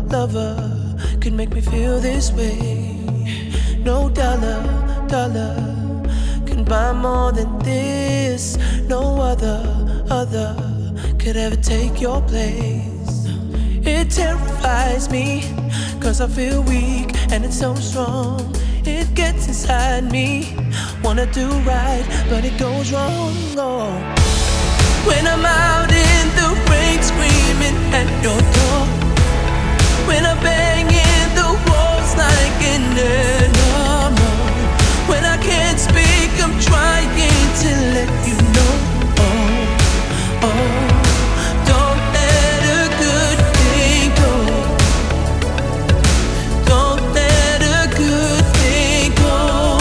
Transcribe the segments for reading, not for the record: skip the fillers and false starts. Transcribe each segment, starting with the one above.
lover could make me feel this way. No dollar can buy more than this. No other could ever take your place. It terrifies me, cause I feel weak and it's so strong. It gets inside me, wanna do right, but it goes wrong. Oh. When I'm out in the rain screaming at your door, when I'm banging the walls like an animal, when I can't speak, I'm trying to let you know. Oh, don't let a good thing go. Don't let a good thing go.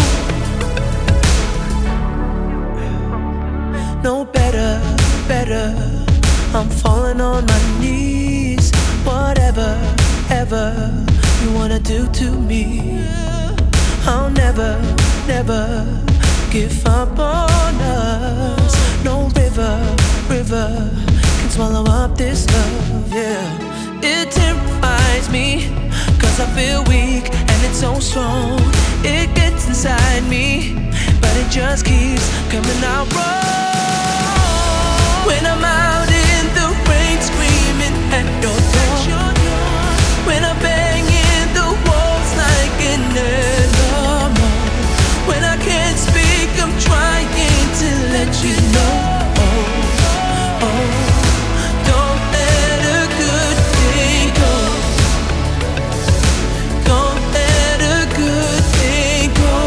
No better, I'm falling on my knees. Whatever, you wanna do to me, I'll never give up on us. No river can swallow up this love, yeah. It terrifies me, cause I feel weak and it's so strong. It gets inside me, but it just keeps coming out wrong. When I'm out in the rain screaming at your door, when I'm banging the walls like an animal, when I can't speak, I'm trying to let you know. Don't let a good thing go. Don't let a good thing go.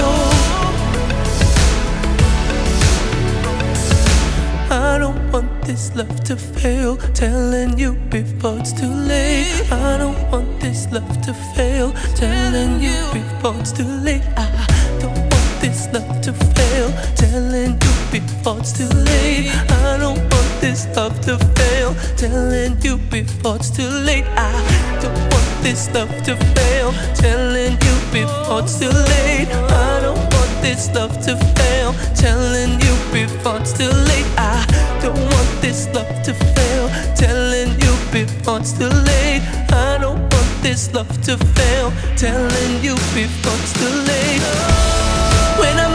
I don't want this love to fail, telling you before it's too late. I don't want this love to fail, telling you before it's too late. I don't want this love to fail, telling you before it's too late. I don't want this love to fail, telling you before it's too late. I don't want this love to fail, telling you before it's too late. I don't want this love to fail, telling you before it's too late. I don't want this love to fail, telling you before it's too late. I don't want this love to fail, telling you before it's too late. When I'm